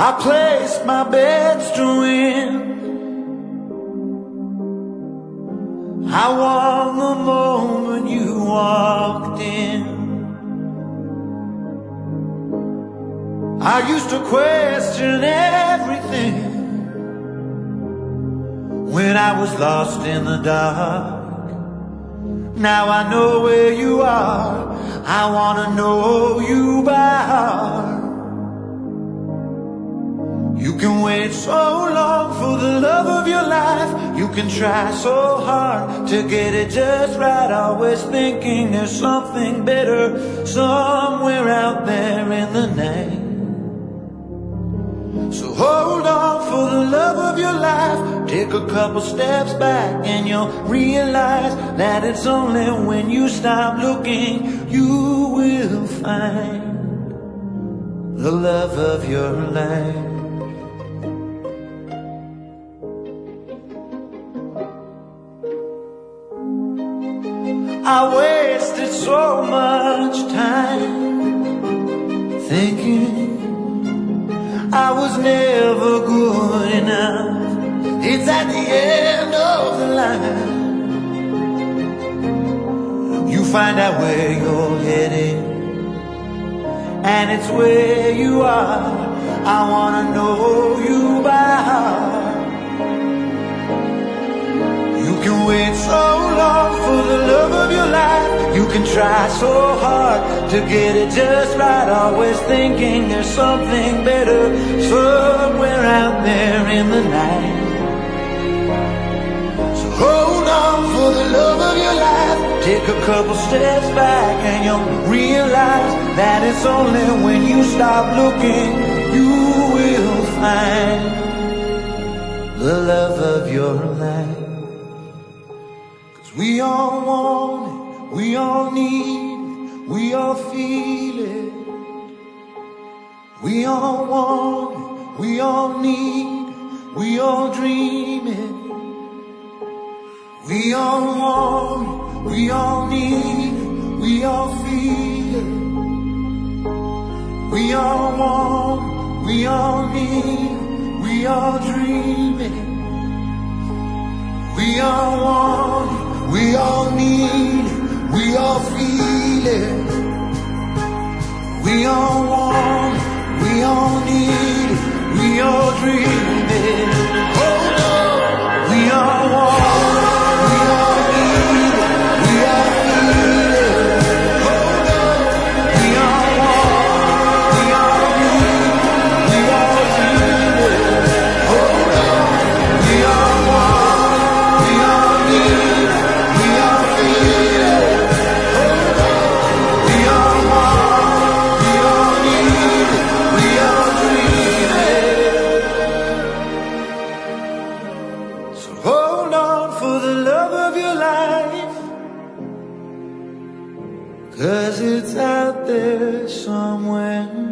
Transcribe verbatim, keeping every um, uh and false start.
I placed my bets to win. I won the moment you walked in. I used to question everything when I was lost in the dark. Now I know where you are. I wanna know you by heart. You can wait so long for the love of your life. You can try so hard to get it just right, always thinking there's something better somewhere out there in the night. So hold on for the love of your life. Take a couple steps back and you'll realize that it's only when you stop looking you will find the love of your life. I wasted so much time thinking I was never good enough. It's at the end of the line you find out where you're heading, and it's where you are. I wanna know you by heart. You can wait so long for the love of your life. You can try so hard to get it just right, always thinking there's something better somewhere out there in the night. So hold on for the love of your life. Take a couple steps back and you'll realize that it's only when you stop looking you will find the love of your life. We all want it, we all need it, we all feel it. We all want it, we all need it, we all dream it. We all want it, we all need it, we all feel it. We all want it, we all need it, we all dream it. We all want it, we all need it, we all feel it. We all want it, we all need it, we all dream it. Hold on, we all want it, we all need it, we all feel it. Hold on, we all want it, we all need it, we all dream it. Hold on, we all want it, we all need it. Cause it's out there somewhere.